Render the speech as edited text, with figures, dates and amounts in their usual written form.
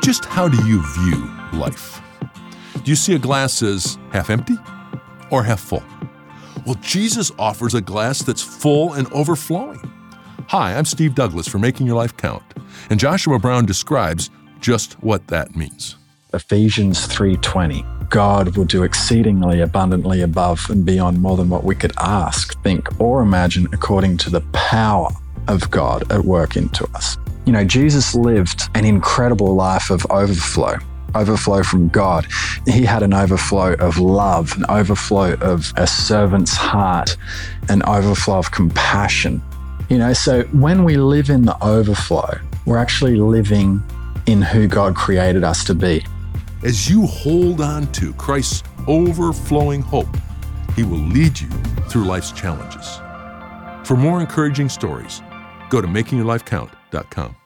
Just how do you view life? Do you see a glass as half empty or half full? Well, Jesus offers a glass that's full and overflowing. Hi, I'm Steve Douglas for Making Your Life Count, and Joshua Brown describes just what that means. Ephesians 3:20. God will do exceedingly abundantly above and beyond more than what we could ask, think, or imagine according to the power of God at work into us. You know, Jesus lived an incredible life of overflow from God. He had an overflow of love, an overflow of a servant's heart, an overflow of compassion. You know, so when we live in the overflow, we're actually living in who God created us to be. As you hold on to Christ's overflowing hope, He will lead you through life's challenges. For more encouraging stories, go to makingyourlifecount.com.